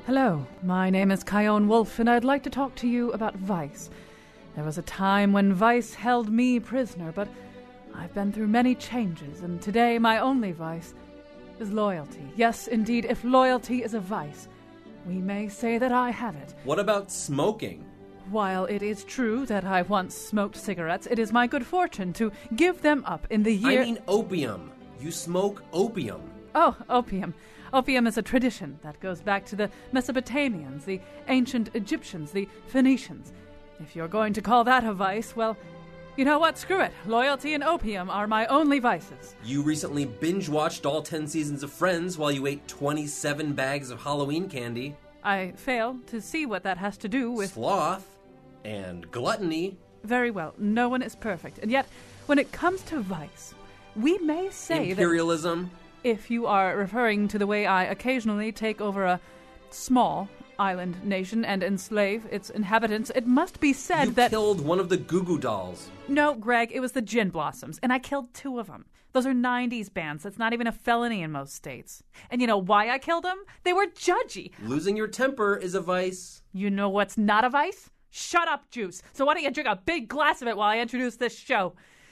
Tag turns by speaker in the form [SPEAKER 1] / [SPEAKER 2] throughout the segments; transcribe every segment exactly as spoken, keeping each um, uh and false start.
[SPEAKER 1] Hello, my name is Kyone Wolf, and I'd like to talk to you about Vice. There was a time when Vice held me prisoner, but I've been through many changes, and today my only vice is loyalty. Yes, indeed, if loyalty is a vice, we may say that I have it.
[SPEAKER 2] What about smoking?
[SPEAKER 1] While it is true that I once smoked cigarettes, it is my good fortune to give them up in the year...
[SPEAKER 2] I mean opium. You smoke opium.
[SPEAKER 1] Oh, opium. Opium is a tradition that goes back to the Mesopotamians, the ancient Egyptians, the Phoenicians. If you're going to call that a vice, well, you know what? Screw it. Loyalty and opium are my only vices.
[SPEAKER 2] You recently binge-watched all ten seasons of Friends while you ate twenty-seven bags of Halloween candy.
[SPEAKER 1] I fail to see what that has to do with...
[SPEAKER 2] sloth and gluttony.
[SPEAKER 1] Very well. No one is perfect. And yet, when it comes to vice, we may say
[SPEAKER 2] Imperialism.
[SPEAKER 1] that... If you are referring to the way I occasionally take over a small island nation and enslave its inhabitants, it must be said
[SPEAKER 2] you
[SPEAKER 1] that...
[SPEAKER 2] You killed one of the Goo Goo Dolls.
[SPEAKER 1] No, Greg, it was the Gin Blossoms, and I killed two of them. Those are nineties bands. That's not even a felony in most states. And you know why I killed them? They were judgy.
[SPEAKER 2] Losing your temper is a vice.
[SPEAKER 1] You know what's not a vice? Shut up, Juice. So why don't you drink a big glass of it while I introduce this show?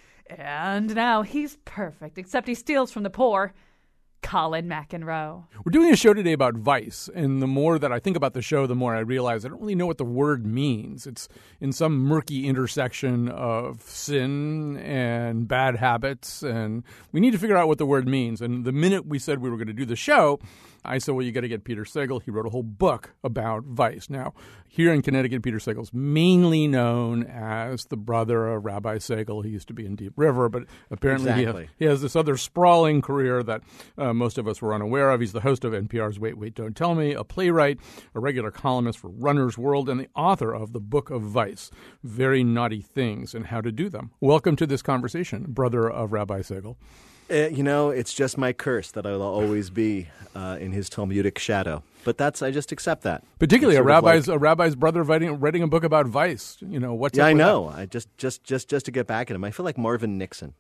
[SPEAKER 1] And now he's perfect, except he steals from the poor. Colin McEnroe.
[SPEAKER 3] We're doing a show today about vice, and the more that I think about the show, the more I realize I don't really know what the word means. It's in some murky intersection of sin and bad habits, and we need to figure out what the word means. And the minute we said we were going to do the show, I said, well, you got to get Peter Sagal. He wrote a whole book about vice. Now, here in Connecticut, Peter Sagal's mainly known as the brother of Rabbi Sagal. He used to be in Deep River, but apparently
[SPEAKER 4] exactly.
[SPEAKER 3] he, has, he has this other sprawling career that uh, most of us were unaware of. He's the host of N P R's Wait, Wait, Don't Tell Me, a playwright, a regular columnist for Runner's World, and the author of the Book of Vice, Very Naughty Things and How to Do Them. Welcome to this conversation, brother of Rabbi Sagal.
[SPEAKER 4] Uh, you know, it's just my curse that I'll always be uh, in his Talmudic shadow. But that's I just accept that.
[SPEAKER 3] Particularly a rabbi's
[SPEAKER 4] like,
[SPEAKER 3] a rabbi's brother writing writing a book about vice. You know what's
[SPEAKER 4] yeah,
[SPEAKER 3] up
[SPEAKER 4] I
[SPEAKER 3] with
[SPEAKER 4] know.
[SPEAKER 3] That?
[SPEAKER 4] I just just just just to get back at him, I feel like Marvin Nixon.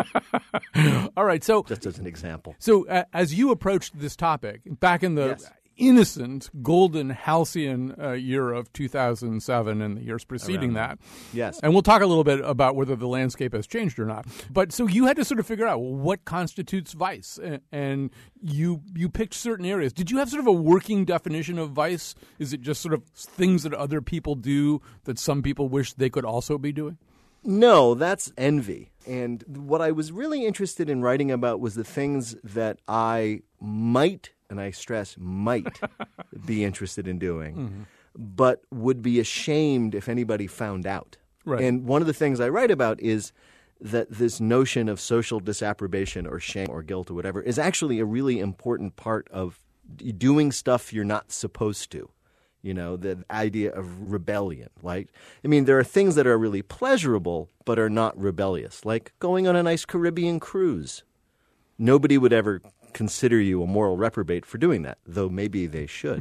[SPEAKER 3] All right, so
[SPEAKER 4] just as an example.
[SPEAKER 3] So uh, as you approached this topic back in the
[SPEAKER 4] yes.
[SPEAKER 3] innocent, golden, halcyon uh, year of two thousand seven and the years preceding
[SPEAKER 4] Around
[SPEAKER 3] that.
[SPEAKER 4] Yes.
[SPEAKER 3] And we'll talk a little bit about whether the landscape has changed or not. But so you had to sort of figure out what constitutes vice, and, and you you picked certain areas. Did you have sort of a working definition of vice? Is it just sort of things that other people do that some people wish they could also be doing?
[SPEAKER 4] No, that's envy. And what I was really interested in writing about was the things that I might, and I stress might, be interested in doing, mm-hmm. but would be ashamed if anybody found out.
[SPEAKER 3] Right.
[SPEAKER 4] And one of the things I write about is that this notion of social disapprobation or shame or guilt or whatever is actually a really important part of doing stuff you're not supposed to. You know, the idea of rebellion. Like, I mean, there are things that are really pleasurable but are not rebellious, like going on a nice Caribbean cruise. Nobody would ever consider you a moral reprobate for doing that, though maybe they should.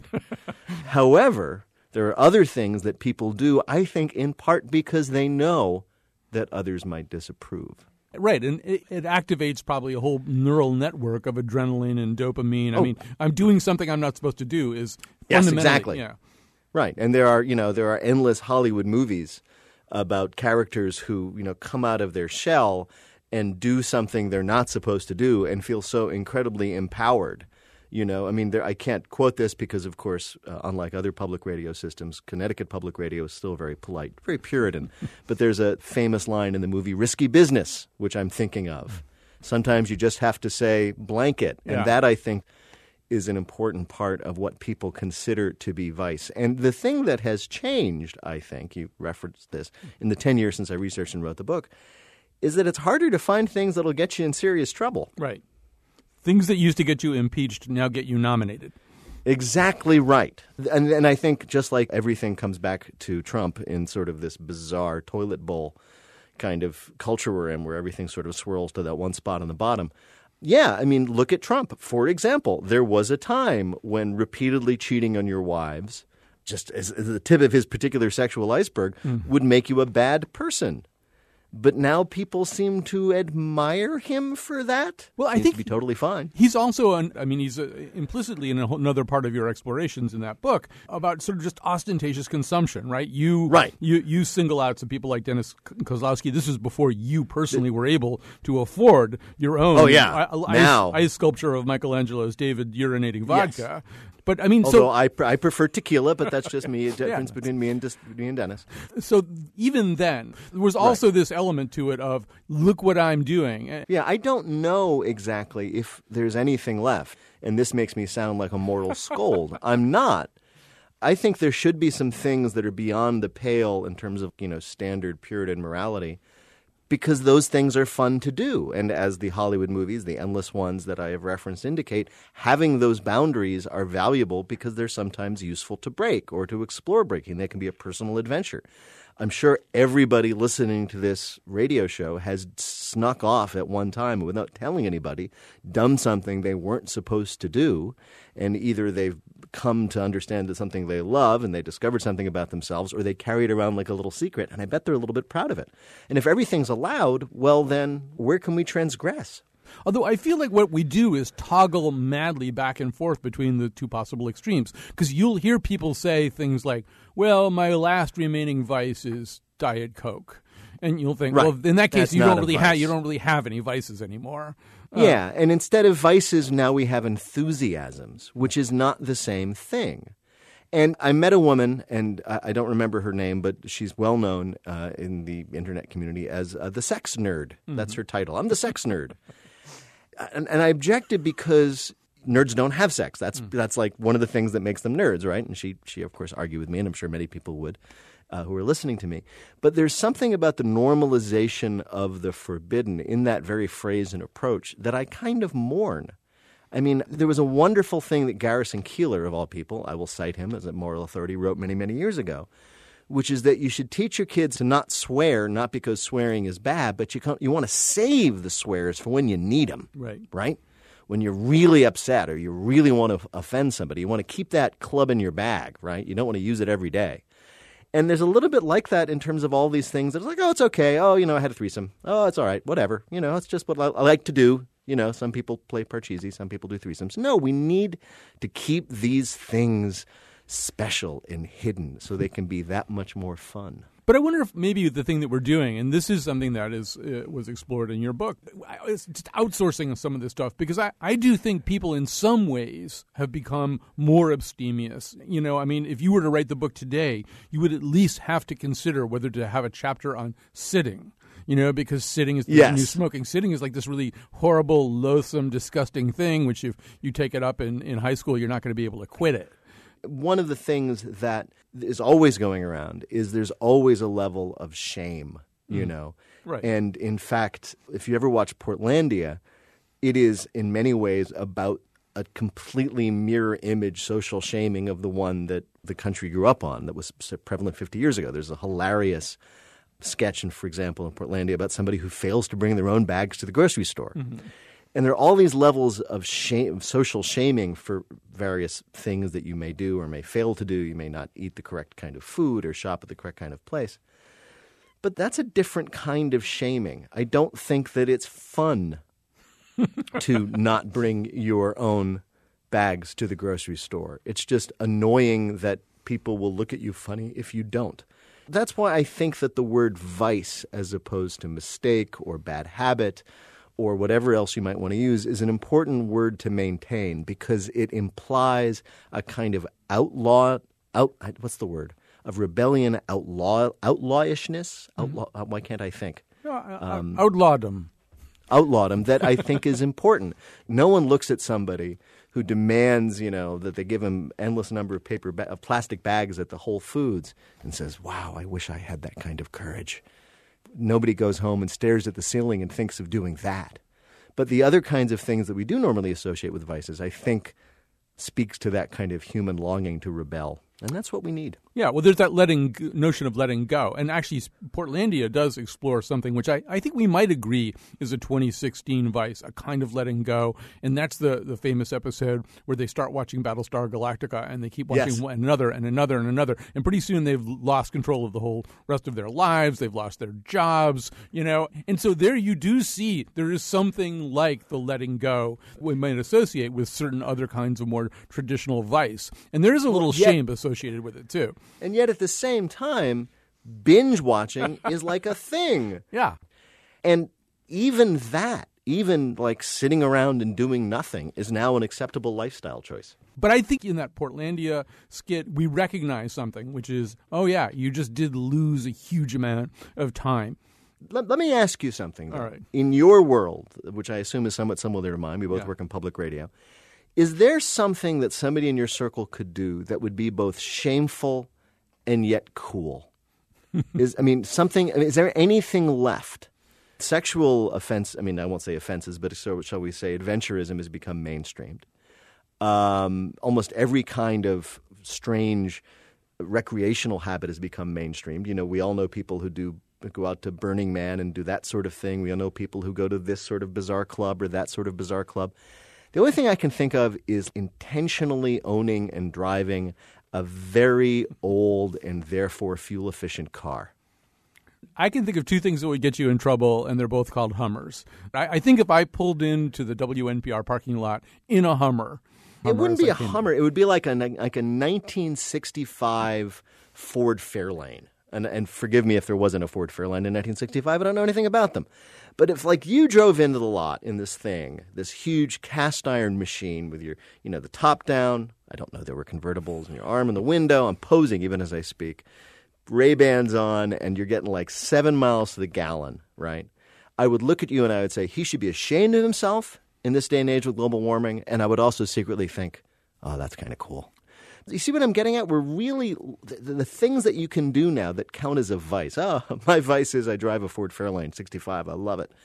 [SPEAKER 4] However, there are other things that people do, I think, in part because they know that others might disapprove.
[SPEAKER 3] Right, and it, it activates probably a whole neural network of adrenaline and dopamine. I
[SPEAKER 4] oh.
[SPEAKER 3] mean, I'm doing something I'm not supposed to do is
[SPEAKER 4] yes,
[SPEAKER 3] fundamentally...
[SPEAKER 4] exactly.
[SPEAKER 3] Yeah.
[SPEAKER 4] Right, and there are, you know, there are endless Hollywood movies about characters who, you know, come out of their shell and do something they're not supposed to do and feel so incredibly empowered. You know, I mean, there, I can't quote this because, of course, uh, unlike other public radio systems, Connecticut Public Radio is still very polite, very Puritan. But there's a famous line in the movie Risky Business, which I'm thinking of. Sometimes you just have to say blanket. And
[SPEAKER 3] yeah.
[SPEAKER 4] that, I think, is an important part of what people consider to be vice. And the thing that has changed, I think, you referenced this, in the ten years since I researched and wrote the book, is that it's harder to find things that will get you in serious trouble.
[SPEAKER 3] Right. Things that used to get you impeached now get you nominated.
[SPEAKER 4] Exactly right. And, and I think just like everything comes back to Trump in sort of this bizarre toilet bowl kind of culture we're in where everything sort of swirls to that one spot on the bottom. Yeah, I mean, look at Trump. For example, there was a time when repeatedly cheating on your wives, just as, as the tip of his particular sexual iceberg, mm. would make you a bad person. But now people seem to admire him for that.
[SPEAKER 3] Well, I
[SPEAKER 4] Seems
[SPEAKER 3] think
[SPEAKER 4] to be totally fine.
[SPEAKER 3] He's also, an, I mean, he's uh, implicitly in a whole, another part of your explorations in that book about sort of just ostentatious consumption, right? You,
[SPEAKER 4] right.
[SPEAKER 3] You, you single out some people like Dennis Kozlowski. This is before you personally were able to afford your own
[SPEAKER 4] oh, yeah.
[SPEAKER 3] ice,
[SPEAKER 4] now.
[SPEAKER 3] ice sculpture of Michelangelo's David urinating vodka.
[SPEAKER 4] Yes.
[SPEAKER 3] But I mean,
[SPEAKER 4] Although
[SPEAKER 3] so
[SPEAKER 4] I, I prefer tequila, but that's just me. A
[SPEAKER 3] yeah,
[SPEAKER 4] difference between me and me and Dennis.
[SPEAKER 3] So even then, there was also right. this element to it of look what I'm doing.
[SPEAKER 4] Yeah, I don't know exactly if there's anything left, and this makes me sound like a moral scold. I'm not. I think there should be some things that are beyond the pale in terms of, you know, standard Puritan morality, because those things are fun to do. And as the Hollywood movies, the endless ones that I have referenced indicate, having those boundaries are valuable because they're sometimes useful to break or to explore breaking. They can be a personal adventure. I'm sure everybody listening to this radio show has snuck off at one time without telling anybody, done something they weren't supposed to do, and either they've come to understand that something they love and they discovered something about themselves, or they carry it around like a little secret, and I bet they're a little bit proud of it. And if everything's allowed, well then, where can we transgress?
[SPEAKER 3] Although I feel like what we do is toggle madly back and forth between the two possible extremes. Because you'll hear people say things like, well, my last remaining vice is Diet Coke. And you'll think,
[SPEAKER 4] right.
[SPEAKER 3] well, in that case,
[SPEAKER 4] That's
[SPEAKER 3] you don't really
[SPEAKER 4] have
[SPEAKER 3] have you don't really have any vices anymore. Uh,
[SPEAKER 4] yeah, and instead of vices, now we have enthusiasms, which is not the same thing. And I met a woman, and I don't remember her name, but she's well known uh, in the internet community as uh, the sex nerd. Mm-hmm. That's her title. I'm the sex nerd. And, and I objected because nerds don't have sex. That's mm. that's like one of the things that makes them nerds, right? And she, she of course, argued with me, and I'm sure many people would uh, who are listening to me. But there's something about the normalization of the forbidden in that very phrase and approach that I kind of mourn. I mean, there was a wonderful thing that Garrison Keillor, of all people, I will cite him as a moral authority, wrote many, many years ago, which is that you should teach your kids to not swear, not because swearing is bad, but you can't, you want to save the swears for when you need them,
[SPEAKER 3] right?
[SPEAKER 4] Right? When you're really upset or you really want to offend somebody, you want to keep that club in your bag, right? You don't want to use it every day. And there's a little bit like that in terms of all these things. It's like, oh, it's okay. Oh, you know, I had a threesome. Oh, it's all right. Whatever. You know, it's just what I, I like to do. You know, some people play Parcheesi, some people do threesomes. No, we need to keep these things special and hidden so they can be that much more fun.
[SPEAKER 3] But I wonder if maybe the thing that we're doing, and this is something that is uh, was explored in your book, is just outsourcing some of this stuff, because I, I do think people in some ways have become more abstemious. You know, I mean, if you were to write the book today, you would at least have to consider whether to have a chapter on sitting. You know, because sitting is the
[SPEAKER 4] yes.
[SPEAKER 3] new smoking. Sitting is like this really horrible, loathsome, disgusting thing, which if you take it up in, in high school, you're not going to be able to quit it.
[SPEAKER 4] One of the things that is always going around is there's always a level of shame, you mm. know.
[SPEAKER 3] Right.
[SPEAKER 4] And in fact, if you ever watch Portlandia, it is in many ways about a completely mirror image social shaming of the one that the country grew up on that was prevalent fifty years ago. There's a hilarious sketch, in, for example, in Portlandia about somebody who fails to bring their own bags to the grocery store. Mm-hmm. And there are all these levels of shame, social shaming for various things that you may do or may fail to do. You may not eat the correct kind of food or shop at the correct kind of place. But that's a different kind of shaming. I don't think that it's fun to not bring your own bags to the grocery store. It's just annoying that people will look at you funny if you don't. That's why I think that the word vice, as opposed to mistake or bad habit or whatever else you might want to use, is an important word to maintain, because it implies a kind of outlaw, out, what's the word, of rebellion, outlaw, outlawishness. Outlaw, mm-hmm. Why can't I think?
[SPEAKER 3] Um, outlawdom.
[SPEAKER 4] Outlawdom that I think is important. No one looks at somebody who demands, you know, that they give him endless number of paper ba- of plastic bags at the Whole Foods and says, wow, I wish I had that kind of courage. Nobody goes home and stares at the ceiling and thinks of doing that. But the other kinds of things that we do normally associate with vices, I think, speaks to that kind of human longing to rebel. And that's what we need.
[SPEAKER 3] Yeah, well, there's that letting notion of letting go. And actually, Portlandia does explore something which I, I think we might agree is a twenty sixteen Vice, a kind of letting go. And that's the, the famous episode where they start watching Battlestar Galactica and they keep watching
[SPEAKER 4] Yes.
[SPEAKER 3] one, another and another and another. And pretty soon they've lost control of the whole rest of their lives. They've lost their jobs, you know. And so there you do see there is something like the letting go we might associate with certain other kinds of more traditional Vice. And there is a little
[SPEAKER 4] yet-
[SPEAKER 3] shame associated with it, too.
[SPEAKER 4] And yet at the same time, binge watching is like a thing.
[SPEAKER 3] Yeah.
[SPEAKER 4] And even that, even like sitting around and doing nothing, is now an acceptable lifestyle choice.
[SPEAKER 3] But I think in that Portlandia skit, we recognize something, which is, oh, yeah, you just did lose a huge amount of time.
[SPEAKER 4] Let, let me ask you something, though.
[SPEAKER 3] All right.
[SPEAKER 4] In your world, which I assume is somewhat similar to mine, we both
[SPEAKER 3] Yeah.
[SPEAKER 4] work in public radio, is there something that somebody in your circle could do that would be both shameful and yet cool? is I mean, something, I mean, is there anything left? Sexual offense, I mean, I won't say offenses, but so shall we say adventurism has become mainstreamed. Um, almost every kind of strange recreational habit has become mainstreamed. You know, we all know people who do go out to Burning Man and do that sort of thing. We all know people who go to this sort of bizarre club or that sort of bizarre club. The only thing I can think of is intentionally owning and driving a very old and therefore fuel-efficient car.
[SPEAKER 3] I can think of two things that would get you in trouble, and they're both called Hummers. I, I think if I pulled into the W N P R parking lot in a Hummer,
[SPEAKER 4] It
[SPEAKER 3] Hummer
[SPEAKER 4] wouldn't
[SPEAKER 3] as
[SPEAKER 4] be
[SPEAKER 3] I
[SPEAKER 4] a
[SPEAKER 3] came-
[SPEAKER 4] Hummer. It would be like a like a nineteen sixty-five Ford Fairlane. And, and forgive me if there wasn't a Ford Fairlane in nineteen sixty-five. I don't know anything about them. But if, like, you drove into the lot in this thing, this huge cast iron machine with your, you know, the top down. I don't know, there were convertibles and your arm in the window. I'm posing even as I speak. Ray-Bans on, and you're getting like seven miles to the gallon, right? I would look at you and I would say, he should be ashamed of himself in this day and age with global warming. And I would also secretly think, oh, that's kind of cool. You see what I'm getting at? We're really the, the things that you can do now that count as a vice. Oh, my vice is I drive a Ford Fairlane sixty-five. I love it.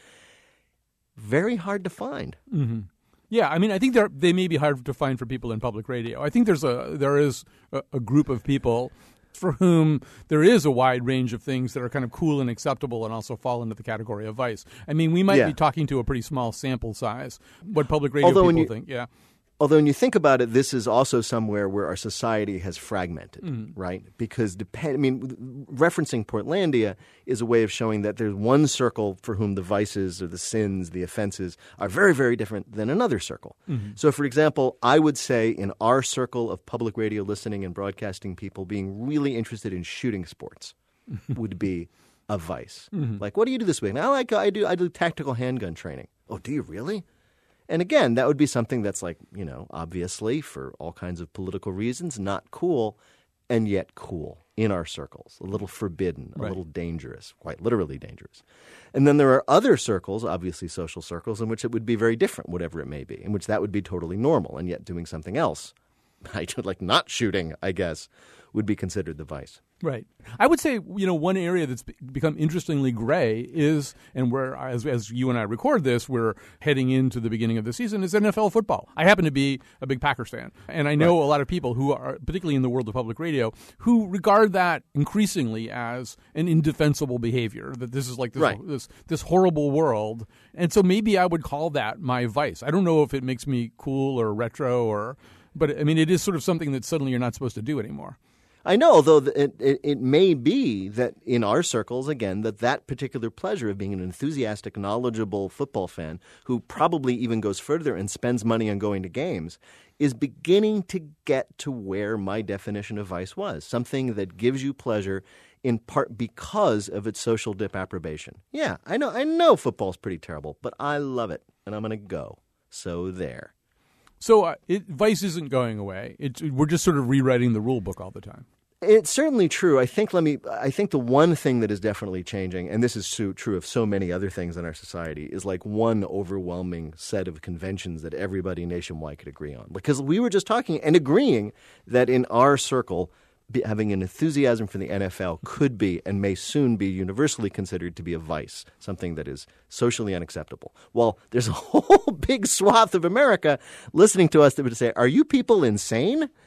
[SPEAKER 4] Very hard to find.
[SPEAKER 3] Mm-hmm. Yeah, I mean, I think they're, they may be hard to find for people in public radio. I think there's a there is a, a group of people for whom there is a wide range of things that are kind of cool and acceptable and also fall into the category of vice. I mean, we might
[SPEAKER 4] Yeah.
[SPEAKER 3] be talking to a pretty small sample size. What public radio
[SPEAKER 4] Although when
[SPEAKER 3] people
[SPEAKER 4] you-
[SPEAKER 3] think, yeah.
[SPEAKER 4] Although when you think about it, this is also somewhere where our society has fragmented,
[SPEAKER 3] Mm-hmm.
[SPEAKER 4] right? Because depend, I mean, referencing Portlandia is a way of showing that there's one circle for whom the vices or the sins, the offenses are very, very different than another circle.
[SPEAKER 3] Mm-hmm.
[SPEAKER 4] So, for example, I would say in our circle of public radio listening and broadcasting people, being really interested in shooting sports would be a vice.
[SPEAKER 3] Mm-hmm.
[SPEAKER 4] Like, what do you do this week? I like I do I do tactical handgun training. Oh, do you really? And again, that would be something that's like, you know, obviously for all kinds of political reasons, not cool, and yet cool in our circles, a little forbidden, a
[SPEAKER 3] Right.
[SPEAKER 4] little dangerous, quite literally dangerous. And then there are other circles, obviously social circles, in which it would be very different, whatever it may be, in which that would be totally normal, and yet doing something else, like not shooting, I guess, would be considered the vice.
[SPEAKER 3] Right. I would say, you know, one area that's be- become interestingly gray is, and where, as, as you and I record this, we're heading into the beginning of the season, is N F L football. I happen to be a big Packers fan, and I know
[SPEAKER 4] Right.
[SPEAKER 3] a lot of people who are, particularly in the world of public radio, who regard that increasingly as an indefensible behavior, that this is like this,
[SPEAKER 4] Right.
[SPEAKER 3] this, this horrible world. And so maybe I would call that my vice. I don't know if it makes me cool or retro or, but I mean, it is sort of something that suddenly you're not supposed to do anymore.
[SPEAKER 4] I know, although it, it, it may be that in our circles, again, that that particular pleasure of being an enthusiastic, knowledgeable football fan who probably even goes further and spends money on going to games is beginning to get to where my definition of vice was, something that gives you pleasure in part because of its social disapprobation. Yeah, I know, I know football's pretty terrible, but I love it, and I'm going to go. So there.
[SPEAKER 3] So uh, it, vice isn't going away. It's, we're just sort of rewriting the rule book all the time.
[SPEAKER 4] It's certainly true. I think let me. I think the one thing that is definitely changing, and this is so true of so many other things in our society, is like one overwhelming set of conventions that everybody nationwide could agree on. Because we were just talking and agreeing that in our circle, be, having an enthusiasm for the N F L could be and may soon be universally considered to be a vice, something that is socially unacceptable. Well, there's a whole big swath of America listening to us that would say, "Are you people insane?"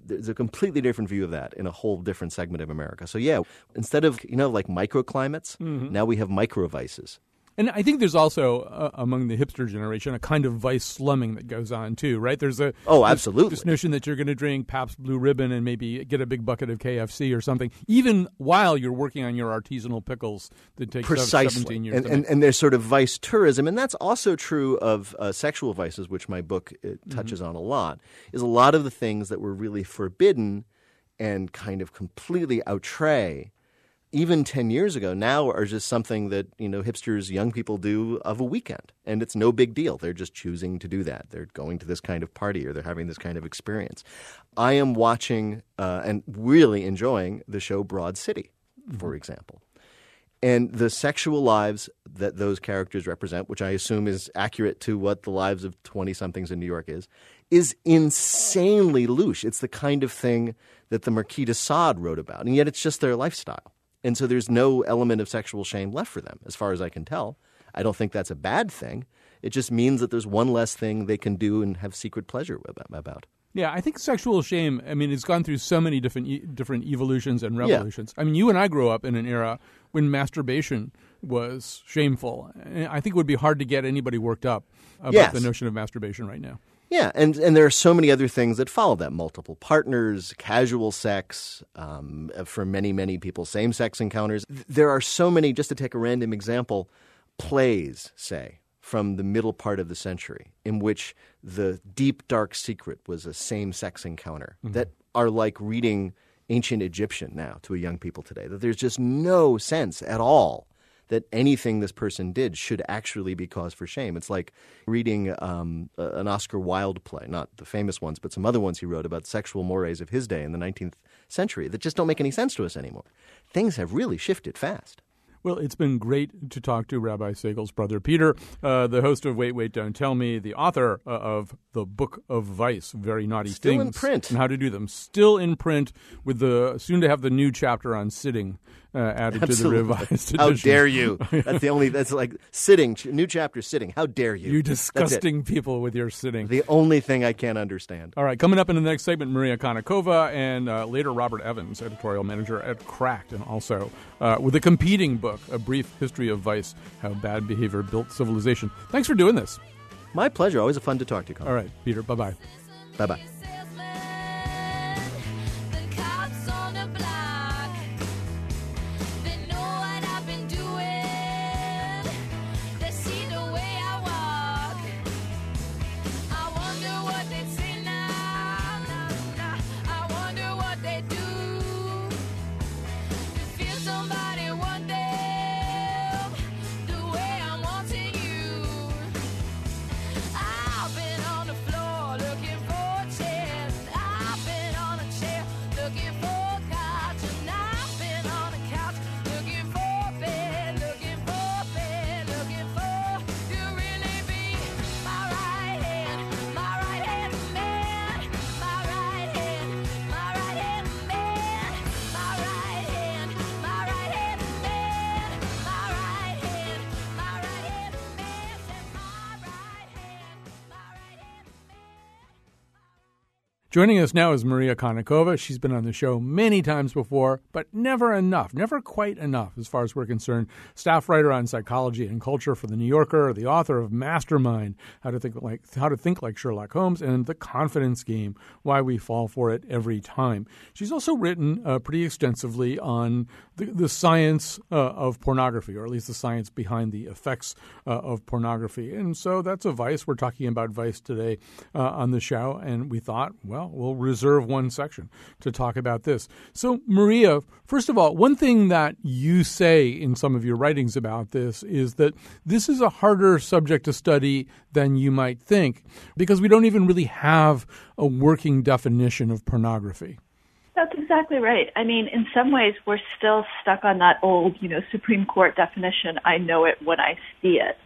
[SPEAKER 4] there's a completely different view of that in a whole different segment of America. So yeah, instead of, you know, like microclimates, mm-hmm. now we have microvices.
[SPEAKER 3] And I think there's also, uh, among the hipster generation, a kind of vice slumming that goes on, too, right? There's a
[SPEAKER 4] Oh, absolutely.
[SPEAKER 3] This, this notion that you're going to drink Pabst Blue Ribbon and maybe get a big bucket of K F C or something, even while you're working on your artisanal pickles that take
[SPEAKER 4] Precisely.
[SPEAKER 3] seventeen years
[SPEAKER 4] and,
[SPEAKER 3] to
[SPEAKER 4] and,
[SPEAKER 3] make.
[SPEAKER 4] and there's sort of vice tourism, and that's also true of uh, sexual vices, which my book uh, touches mm-hmm. on a lot, is a lot of the things that were really forbidden and kind of completely outre even ten years ago now are just something that, you know, hipsters, young people do of a weekend. And it's no big deal. They're just choosing to do that. They're going to this kind of party or they're having this kind of experience. I am watching uh, and really enjoying the show Broad City, for mm-hmm. example. And the sexual lives that those characters represent, which I assume is accurate to what the lives of twenty-somethings in New York is, is insanely louche. It's the kind of thing that the Marquis de Sade wrote about, and yet it's just their lifestyle. And so there's no element of sexual shame left for them, as far as I can tell. I don't think that's a bad thing. It just means that there's one less thing they can do and have secret pleasure about.
[SPEAKER 3] Yeah, I think sexual shame, I mean, it's gone through so many different e- different evolutions and revolutions. Yeah. I mean, you and I grew up in an era when masturbation was shameful. I think it would be hard to get anybody worked up about
[SPEAKER 4] yes.
[SPEAKER 3] the notion of masturbation right now.
[SPEAKER 4] Yeah, and, and there are so many other things that follow that. Multiple partners, casual sex, um, for many, many people, same-sex encounters. There are so many, just to take a random example, plays, say, from the middle part of the century in which the deep, dark secret was a same-sex encounter mm-hmm. that are like reading ancient Egyptian now to a young people today, that there's just no sense at all that anything this person did should actually be cause for shame. It's like reading um, an Oscar Wilde play, not the famous ones, but some other ones he wrote about sexual mores of his day in the nineteenth century that just don't make any sense to us anymore. Things have really shifted fast.
[SPEAKER 3] Well, it's been great to talk to Rabbi Seigel's brother Peter, uh, the host of Wait, Wait, Don't Tell Me, the author uh, of the Book of Vice, Very Naughty
[SPEAKER 4] Still
[SPEAKER 3] Things.
[SPEAKER 4] in print.
[SPEAKER 3] And how to do them. Still in print, with the soon to have the new chapter on sitting uh, added
[SPEAKER 4] Absolutely.
[SPEAKER 3] to the revised edition.
[SPEAKER 4] How dare you? That's the only, that's like sitting, new chapter sitting. How dare you?
[SPEAKER 3] You disgusting people with your sitting.
[SPEAKER 4] The only thing I can't understand.
[SPEAKER 3] All right, coming up in the next segment, Maria Konnikova and uh, later Robert Evans, editorial manager at Cracked, and also uh, with a competing book, A Brief History of Vice, How Bad Behavior Built Civilization. Thanks for doing this.
[SPEAKER 4] My pleasure. Always a fun to talk to you, Colin.
[SPEAKER 3] All right, Peter, bye-bye.
[SPEAKER 4] Bye-bye.
[SPEAKER 3] Joining us now is Maria Konnikova. She's been on the show many times before, but never enough, never quite enough as far as we're concerned. Staff writer on psychology and culture for The New Yorker, the author of Mastermind, How to Think Like How to Think Like Sherlock Holmes, and The Confidence Game, Why We Fall for It Every Time. She's also written uh, pretty extensively on the, the science uh, of pornography, or at least the science behind the effects uh, of pornography. And so that's a Vice. We're talking about Vice today uh, on the show, and we thought, well, we'll reserve one section to talk about this. So, Maria, first of all, one thing that you say in some of your writings about this is that this is a harder subject to study than you might think, because we don't even really have a working definition of pornography.
[SPEAKER 5] That's exactly right. I mean, in some ways, we're still stuck on that old, you know, Supreme Court definition, I know it when I see it. Mm.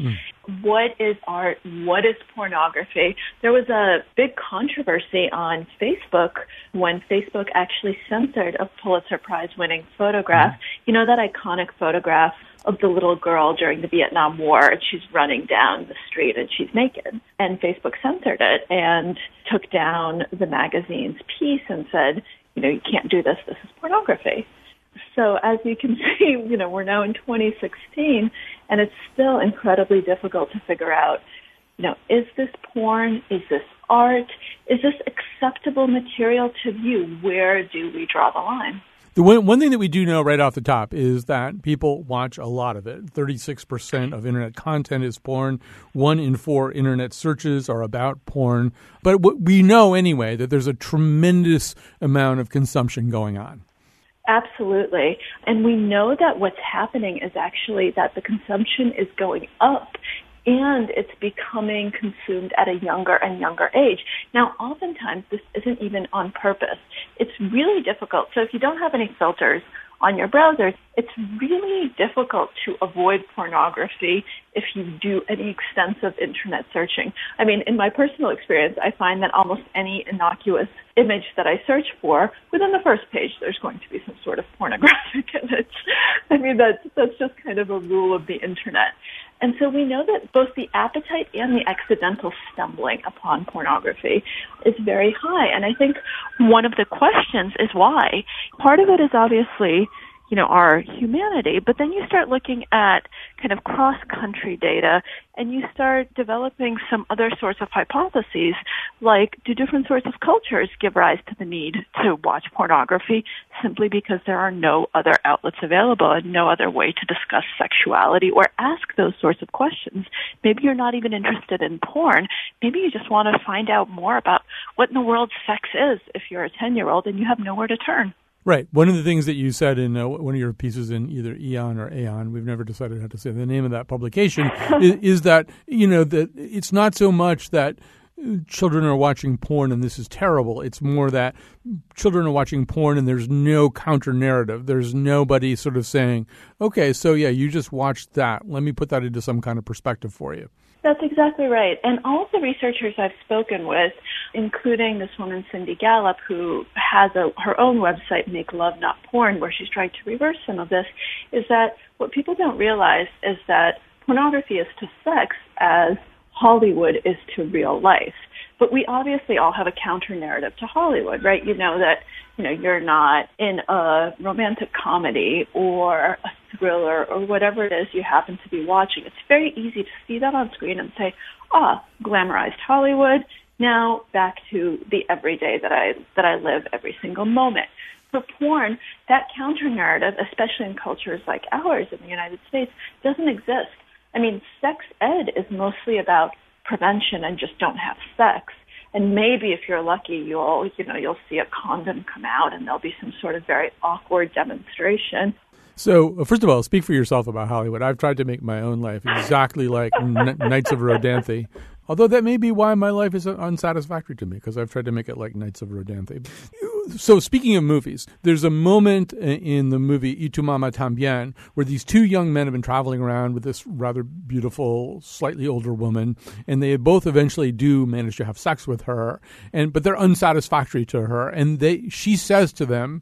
[SPEAKER 5] What is art? What is pornography? There was a big controversy on Facebook when Facebook actually censored a Pulitzer Prize-winning photograph. Mm-hmm. You know that iconic photograph of the little girl during the Vietnam War, and she's running down the street and she's naked. And Facebook censored it and took down the magazine's piece and said, you know, you can't do this. This is pornography. So as you can see, you know, we're now in twenty sixteen, and it's still incredibly difficult to figure out, you know, is this porn? Is this art? Is this acceptable material to view? Where do we draw the line?
[SPEAKER 3] The one, one thing that we do know right off the top is that people watch a lot of it. thirty-six percent of internet content is porn. One in four internet searches are about porn. But we know anyway that there's a tremendous amount of consumption going on.
[SPEAKER 5] Absolutely. And we know that what's happening is actually that the consumption is going up and it's becoming consumed at a younger and younger age. Now, oftentimes this isn't even on purpose. It's really difficult. So if you don't have any filters on your browsers, it's really difficult to avoid pornography if you do any extensive internet searching. I mean, in my personal experience, I find that almost any innocuous image that I search for, within the first page, there's going to be some sort of pornographic image. I mean, that's, that's just kind of a rule of the internet. And so we know that both the appetite and the accidental stumbling upon pornography is very high. And I think one of the questions is why. Part of it is obviously, you know, our humanity, but then you start looking at kind of cross-country data and you start developing some other sorts of hypotheses, like do different sorts of cultures give rise to the need to watch pornography simply because there are no other outlets available and no other way to discuss sexuality or ask those sorts of questions? Maybe you're not even interested in porn. Maybe you just want to find out more about what in the world sex is if you're a ten-year-old and you have nowhere to turn.
[SPEAKER 3] Right. One of the things that you said in uh, one of your pieces in either Eon or Aeon, we've never decided how to say the name of that publication, is, is that, you know, that it's not so much that children are watching porn and this is terrible. It's more that children are watching porn and there's no counter narrative. There's nobody sort of saying, okay, so yeah, you just watched that. Let me put that into some kind of perspective for you.
[SPEAKER 5] That's exactly right. And all of the researchers I've spoken with, including this woman, Cindy Gallup, who has a, her own website, Make Love Not Porn, where she's trying to reverse some of this, is that what people don't realize is that pornography is to sex as Hollywood is to real life. But we obviously all have a counter-narrative to Hollywood, right? You know that, you know, you're not in a romantic comedy or a thriller or whatever it is you happen to be watching. It's very easy to see that on screen and say, ah, glamorized Hollywood, now back to the everyday that I that I live every single moment. For porn, that counter-narrative, especially in cultures like ours in the United States, doesn't exist. I mean, sex ed is mostly about prevention and just don't have sex. And maybe if you're lucky, you'll, you know, you'll see a condom come out and there'll be some sort of very awkward demonstration.
[SPEAKER 3] So, first of all, speak for yourself about Hollywood. I've tried to make my own life exactly like N- Knights of Rodanthe, although that may be why my life is unsatisfactory to me, because I've tried to make it like Knights of Rodanthe. So, speaking of movies, there's a moment in the movie Y Tu Mama Tambien where these two young men have been traveling around with this rather beautiful, slightly older woman, and they both eventually do manage to have sex with her, and but they're unsatisfactory to her, and they she says to them,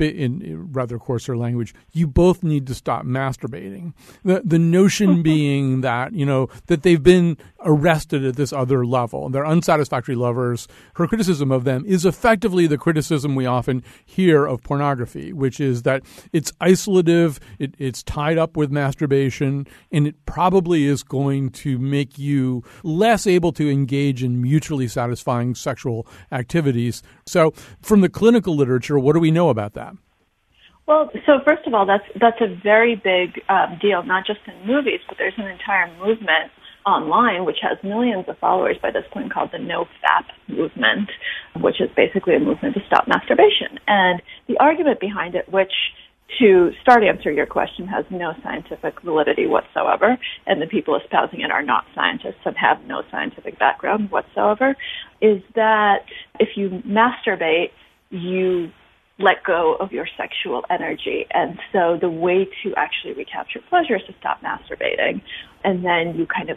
[SPEAKER 3] in rather coarser language, you both need to stop masturbating. The the notion being that, you know, that they've been arrested at this other level, and they're unsatisfactory lovers. Her criticism of them is effectively the criticism we often hear of pornography, which is that it's isolative, it, it's tied up with masturbation, and it probably is going to make you less able to engage in mutually satisfying sexual activities. So from the clinical literature, what do we know about that?
[SPEAKER 5] Well, so first of all, that's that's a very big um, deal, not just in movies, but there's an entire movement online, which has millions of followers by this point, called the NoFap movement, which is basically a movement to stop masturbation. And the argument behind it, which to start answer your question has no scientific validity whatsoever, and the people espousing it are not scientists and have no scientific background whatsoever, is that if you masturbate, you let go of your sexual energy. And so the way to actually recapture pleasure is to stop masturbating. And then you kind of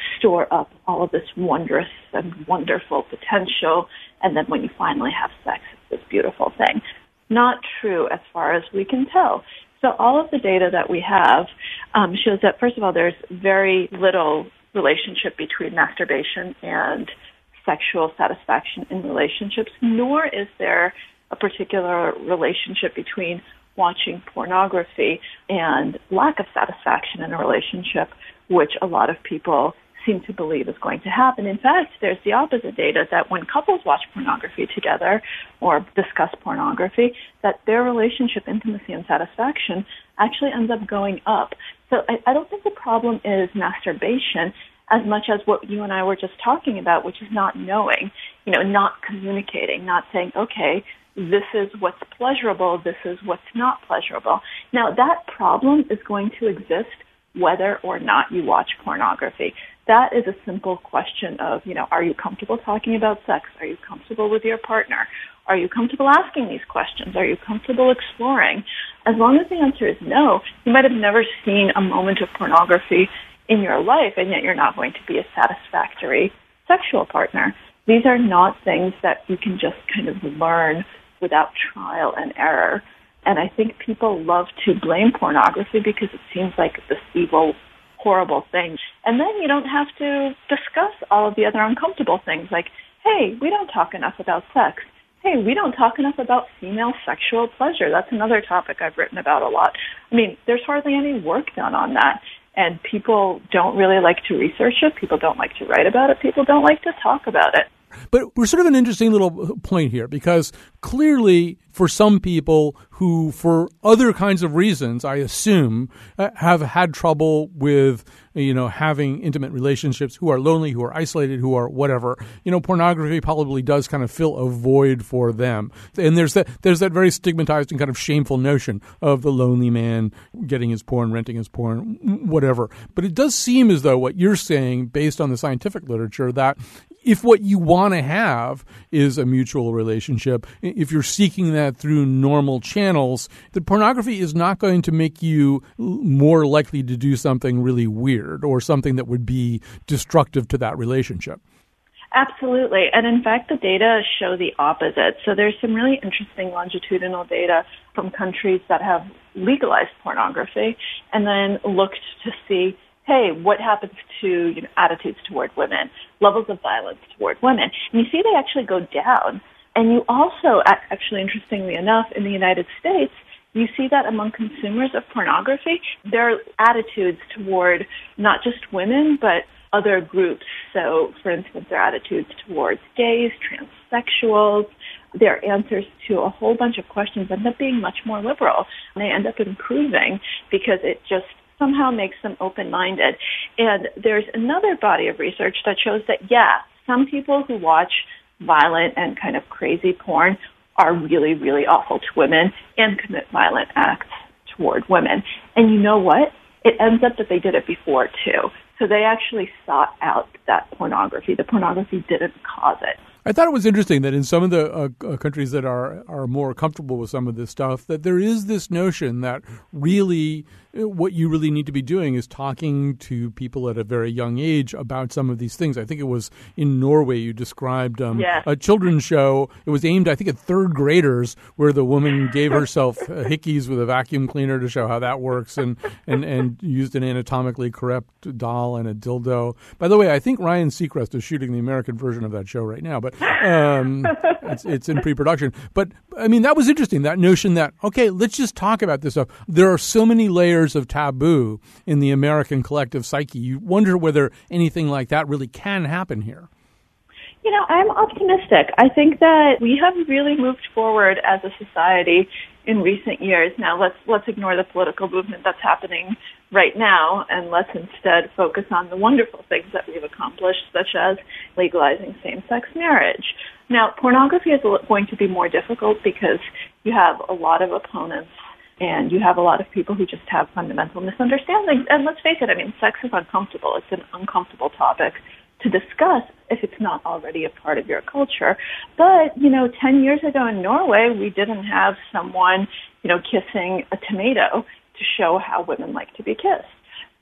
[SPEAKER 5] store up all of this wondrous and wonderful potential, and then when you finally have sex, it's this beautiful thing. Not true as far as we can tell. So all of the data that we have um, shows that, first of all, there's very little relationship between masturbation and sexual satisfaction in relationships, nor is there a particular relationship between watching pornography and lack of satisfaction in a relationship, which a lot of people seem to believe is going to happen. In fact, there's the opposite data that when couples watch pornography together or discuss pornography, that their relationship intimacy and satisfaction actually ends up going up. So I, I don't think the problem is masturbation as much as what you and I were just talking about, which is not knowing, you know, not communicating, not saying, okay, this is what's pleasurable, this is what's not pleasurable. Now, that problem is going to exist whether or not you watch pornography. That is a simple question of, you know, are you comfortable talking about sex? Are you comfortable with your partner? Are you comfortable asking these questions? Are you comfortable exploring? As long as the answer is no, you might have never seen a moment of pornography in your life, and yet you're not going to be a satisfactory sexual partner. These are not things that you can just kind of learn without trial and error. And I think people love to blame pornography because it seems like this evil, horrible thing. And then you don't have to discuss all of the other uncomfortable things like, hey, we don't talk enough about sex. Hey, we don't talk enough about female sexual pleasure. That's another topic I've written about a lot. I mean, there's hardly any work done on that. And people don't really like to research it. People don't like to write about it. People don't like to talk about it.
[SPEAKER 3] But we're sort of an interesting little point here because clearly for some people who, for other kinds of reasons, I assume, uh, have had trouble with, you know, having intimate relationships, who are lonely, who are isolated, who are whatever, you know, pornography probably does kind of fill a void for them. And there's that there's that very stigmatized and kind of shameful notion of the lonely man getting his porn, renting his porn, whatever. But it does seem as though what you're saying, based on the scientific literature, that if what you want to have is a mutual relationship, if you're seeking that through normal channels, that pornography is not going to make you more likely to do something really weird or something that would be destructive to that relationship.
[SPEAKER 5] Absolutely. And in fact, the data show the opposite. So there's some really interesting longitudinal data from countries that have legalized pornography and then looked to see, hey, what happens to, you know, attitudes toward women, levels of violence toward women. And you see they actually go down. And you also, actually, interestingly enough, in the United States, you see that among consumers of pornography, their attitudes toward not just women, but other groups. So, for instance, their attitudes towards gays, transsexuals, their answers to a whole bunch of questions end up being much more liberal. And they end up improving because it just somehow makes them open-minded. And there's another body of research that shows that, yeah, some people who watch violent and kind of crazy porn are really, really awful to women and commit violent acts toward women. And you know what? It ends up that they did it before, too. So they actually sought out that pornography. The pornography didn't cause it.
[SPEAKER 3] I thought it was interesting that in some of the uh, countries that are are more comfortable with some of this stuff, that there is this notion that really what you really need to be doing is talking to people at a very young age about some of these things. I think it was in Norway you described um,
[SPEAKER 5] yes.
[SPEAKER 3] a children's show. It was aimed, I think, at third graders, where the woman gave herself hickeys with a vacuum cleaner to show how that works, and, and, and used an anatomically correct doll and a dildo. By the way, I think Ryan Seacrest is shooting the American version of that show right now, but um, it's, it's in pre-production. But, I mean, that was interesting, that notion that, okay, let's just talk about this stuff. There are so many layers of taboo in the American collective psyche. You wonder whether anything like that really can happen here.
[SPEAKER 5] You know, I'm optimistic. I think that we have really moved forward as a society in recent years. Now, let's let's ignore the political movement that's happening right now, and let's instead focus on the wonderful things that we've accomplished, such as legalizing same-sex marriage. Now, pornography is going to be more difficult because you have a lot of opponents and you have a lot of people who just have fundamental misunderstandings. And let's face it, I mean, sex is uncomfortable. It's an uncomfortable topic to discuss if it's not already a part of your culture. But, you know, ten years ago in Norway, we didn't have someone, you know, kissing a tomato to show how women like to be kissed.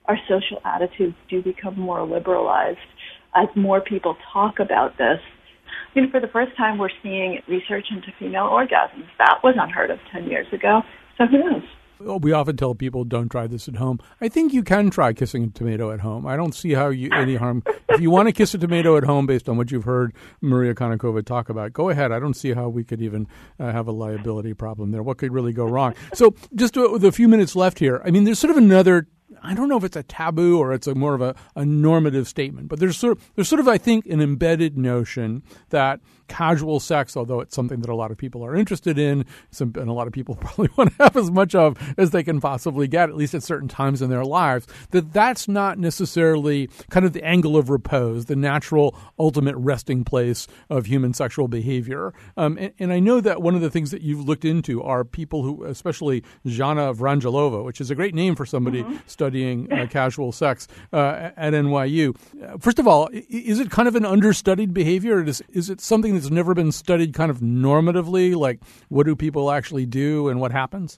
[SPEAKER 5] our social attitudes do become more liberalized as more people talk about this. I mean, for the first time, we're seeing research into female orgasms. That was unheard of ten years ago. So who knows?
[SPEAKER 3] We often tell people don't try this at home. I think you can try kissing a tomato at home. I don't see how you any harm. If you want to kiss a tomato at home based on what you've heard Maria Konnikova talk about, go ahead. I don't see how we could even uh, have a liability problem there. What could really go wrong? So just uh, with a few minutes left here, I mean, there's sort of another, I don't know if it's a taboo or it's a more of a, a normative statement, but there's sort of, there's sort of, I think, an embedded notion that casual sex, although it's something that a lot of people are interested in, some, and a lot of people probably want to have as much of as they can possibly get, at least at certain times in their lives, that that's not necessarily kind of the angle of repose, the natural ultimate resting place of human sexual behavior. Um, and, and I know that one of the things that you've looked into are people who, especially Zhana Vrangelova, which is a great name for somebody mm-hmm. studying uh, casual sex uh, at N Y U. Uh, first of all, is it kind of an understudied behavior? Or is, is it something that's never been studied kind of normatively? Like, what do people actually do and what happens?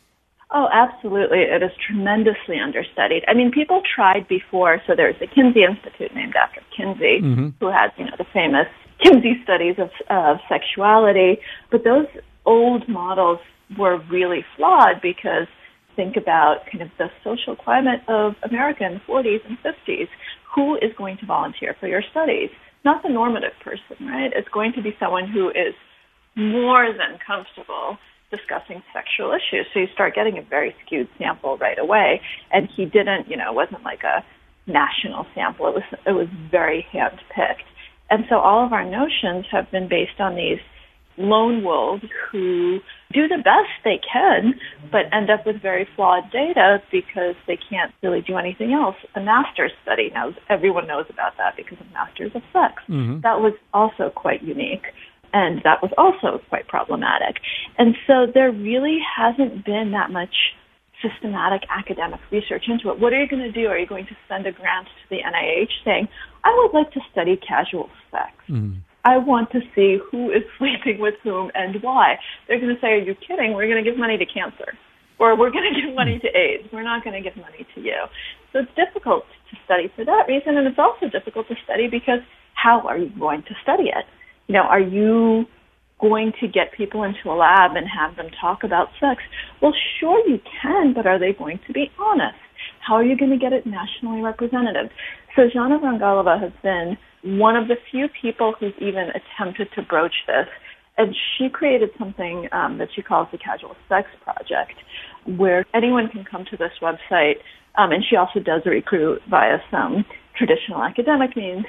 [SPEAKER 5] Oh, absolutely. It is tremendously understudied. I mean, people tried before. So there's the Kinsey Institute named after Kinsey, mm-hmm. who has, you know, the famous Kinsey studies of, of sexuality. But those old models were really flawed because think about kind of the social climate of America in the forties and fifties. Who is going to volunteer for your studies? Not the normative person, right? It's going to be someone who is more than comfortable discussing sexual issues. So you start getting a very skewed sample right away. And he didn't, you know, it wasn't like a national sample. It was, it was very hand-picked. And so all of our notions have been based on these lone wolves who do the best they can, but end up with very flawed data because they can't really do anything else. The Masters study, now everyone knows about that because of Masters of Sex. Mm-hmm. That was also quite unique, and that was also quite problematic. And so there really hasn't been that much systematic academic research into it. What are you going to do? Are you going to send a grant to the N I H saying, I would like to study casual sex? Mm-hmm. I want to see who is sleeping with whom and why. They're going to say, are you kidding? We're going to give money to cancer. Or we're going to give money to AIDS. We're not going to give money to you. So it's difficult to study for that reason, and it's also difficult to study because how are you going to study it? You know, are you going to get people into a lab and have them talk about sex? Well, sure you can, but are they going to be honest? How are you going to get it nationally representative? So Zhana Vrangelova has been one of the few people who's even attempted to broach this. And she created something um, that she calls the Casual Sex Project, where anyone can come to this website, um, and she also does recruit via some traditional academic means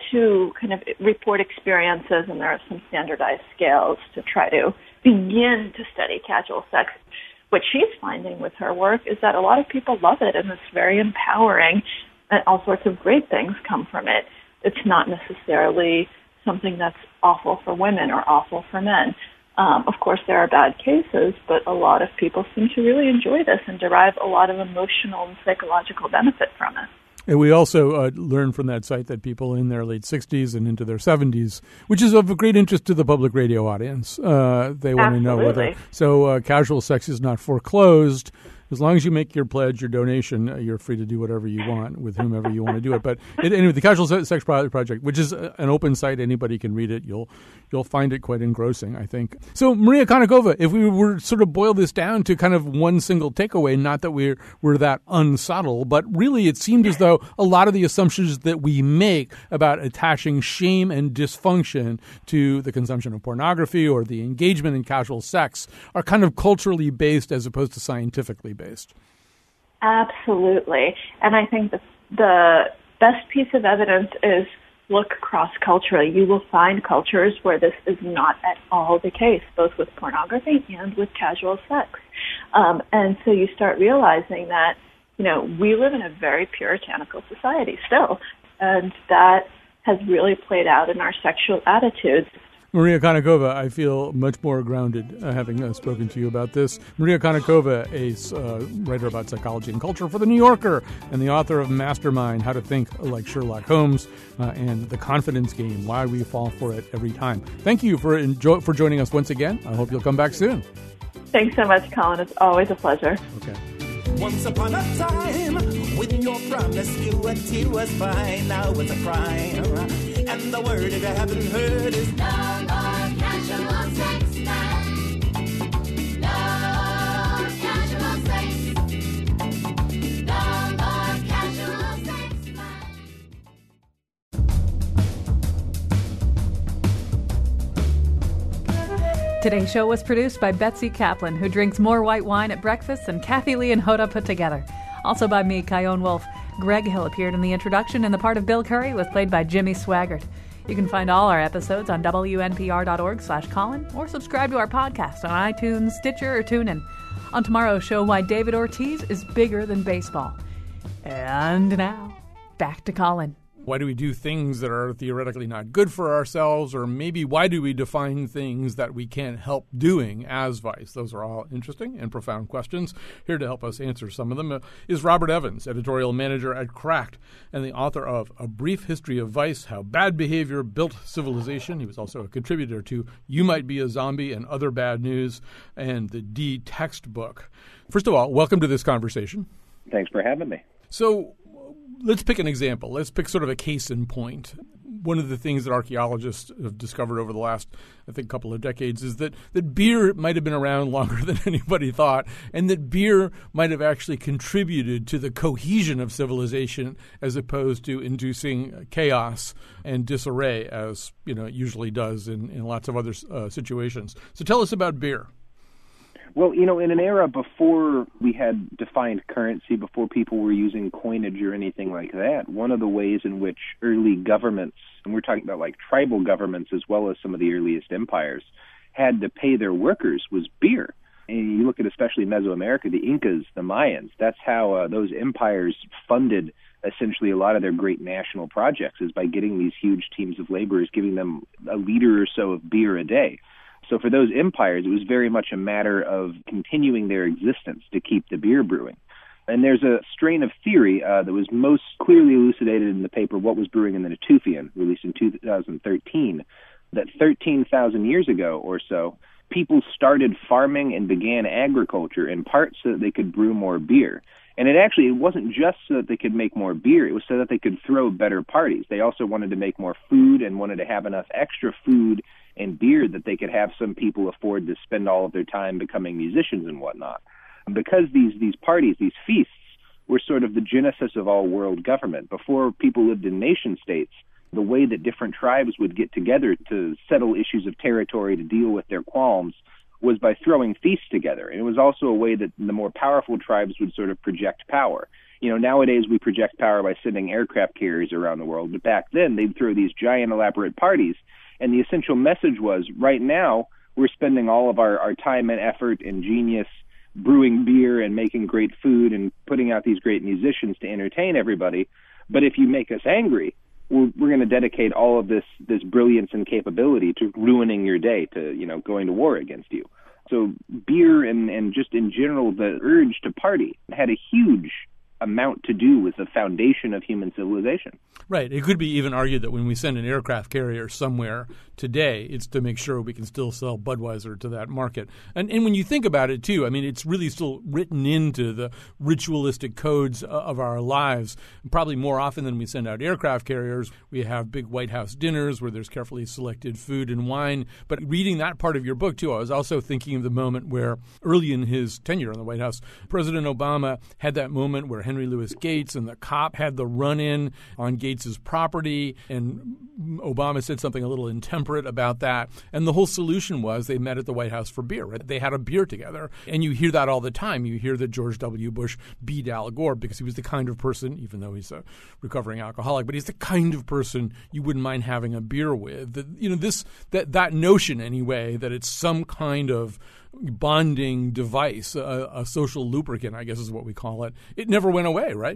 [SPEAKER 5] to kind of report experiences, and there are some standardized scales to try to begin to study casual sex. What she's finding with her work is that a lot of people love it, and it's very empowering, and all sorts of great things come from it. It's not necessarily something that's awful for women or awful for men. Um, of course, there are bad cases, but a lot of people seem to really enjoy this and derive a lot of emotional and psychological benefit from it.
[SPEAKER 3] And we also uh, learned from that site that people in their late sixties and into their seventies, which is of great interest to the public radio audience, uh, they want to know whether. So uh, casual sex is not foreclosed. As long as you make your pledge, your donation, uh, you're free to do whatever you want with whomever you want to do it. But it, anyway, the Casual Sex Project, which is an open site, anybody can read it. You'll you'll find it quite engrossing, I think. So, Maria Konnikova, if we were sort of boil this down to kind of one single takeaway, not that we're we're that unsubtle, but really it seemed as though a lot of the assumptions that we make about attaching shame and dysfunction to the consumption of pornography or the engagement in casual sex are kind of culturally based as opposed to scientifically based.
[SPEAKER 5] Absolutely. And I think the, the best piece of evidence is look cross-culturally. You will find cultures where this is not at all the case, both with pornography and with casual sex. Um, and so you start realizing that, you know, we live in a very puritanical society still, and that has really played out in our sexual attitudes.
[SPEAKER 3] Maria Konnikova, I feel much more grounded uh, having uh, spoken to you about this. Maria Konnikova, a uh, writer about psychology and culture for The New Yorker and the author of Mastermind, How to Think Like Sherlock Holmes, uh, and The Confidence Game, Why We Fall for It Every Time. Thank you for enjoy- for joining us once again. I hope you'll come back soon.
[SPEAKER 5] Thanks so much, Colin. It's always a pleasure.
[SPEAKER 3] Okay.
[SPEAKER 6] Once upon a time, when your promiscuity was fine, now it's a crime. And the word, if you haven't heard, is no more casual sex, man. No casual sex. No more casual sex,
[SPEAKER 1] man. Today's show was produced by Betsy Kaplan, who drinks more white wine at breakfast than Kathy Lee and Hoda put together. Also by me, Chion Wolf. Greg Hill appeared in the introduction, and the part of Bill Curry was played by Jimmy Swaggart. You can find all our episodes on W N P R dot org slash Colin, or subscribe to our podcast on iTunes, Stitcher, or TuneIn. On tomorrow's show, why David Ortiz is bigger than baseball. And now, back to Colin.
[SPEAKER 3] Why do we do things that are theoretically not good for ourselves? Or maybe why do we define things that we can't help doing as vice? Those are all interesting and profound questions. Here to help us answer some of them uh, is Robert Evans, editorial manager at Cracked and the author of A Brief History of Vice, How Bad Behavior Built Civilization. He was also a contributor to You Might Be a Zombie and Other Bad News and the D Textbook. First of all, welcome to this conversation.
[SPEAKER 7] Thanks for having me.
[SPEAKER 3] So let's pick an example. Let's pick sort of a case in point. One of the things that archaeologists have discovered over the last, I think, couple of decades is that, that beer might have been around longer than anybody thought, and that beer might have actually contributed to the cohesion of civilization as opposed to inducing chaos and disarray, as you know it usually does in, in lots of other uh, situations. So tell us about beer.
[SPEAKER 7] Well, you know, in an era before we had defined currency, before people were using coinage or anything like that, one of the ways in which early governments, and we're talking about like tribal governments as well as some of the earliest empires, had to pay their workers was beer. And you look at especially Mesoamerica, the Incas, the Mayans, that's how uh, those empires funded essentially a lot of their great national projects, is by getting these huge teams of laborers, giving them a liter or so of beer a day. So for those empires, it was very much a matter of continuing their existence to keep the beer brewing. And there's a strain of theory uh, that was most clearly elucidated in the paper What Was Brewing in the Natufian, released in two thousand thirteen, that thirteen thousand years ago or so, people started farming and began agriculture in part so that they could brew more beer. And it actually it wasn't just so that they could make more beer. It was so that they could throw better parties. They also wanted to make more food and wanted to have enough extra food and beer that they could have some people afford to spend all of their time becoming musicians and whatnot. And because these these parties, these feasts, were sort of the genesis of all world government. Before people lived in nation states, the way that different tribes would get together to settle issues of territory, to deal with their qualms, was by throwing feasts together. And it was also a way that the more powerful tribes would sort of project power. You know, nowadays we project power by sending aircraft carriers around the world, but back then they'd throw these giant elaborate parties. And the essential message was, right now, we're spending all of our, our time and effort and genius brewing beer and making great food and putting out these great musicians to entertain everybody. But if you make us angry, we're, we're going to dedicate all of this, this brilliance and capability to ruining your day, to, you know, going to war against you. So beer and, and just in general, the urge to party had a huge amount to do with the foundation of human civilization.
[SPEAKER 3] Right. It could be even argued that when we send an aircraft carrier somewhere today, it's to make sure we can still sell Budweiser to that market. And and when you think about it, too, I mean, it's really still written into the ritualistic codes of our lives. Probably more often than we send out aircraft carriers, we have big White House dinners where there's carefully selected food and wine. But reading that part of your book, too, I was also thinking of the moment where early in his tenure in the White House, President Obama had that moment where Henry Louis Gates and the cop had the run-in on Gates's property, and Obama said something a little intemperate about that. And the whole solution was they met at the White House for beer. Right? They had a beer together. And you hear that all the time. You hear that George W. Bush beat Al Gore because he was the kind of person, even though he's a recovering alcoholic, but he's the kind of person you wouldn't mind having a beer with. The, you know, this that that notion anyway that it's some kind of bonding device, a, a social lubricant, I guess is what we call it. It never went away, right?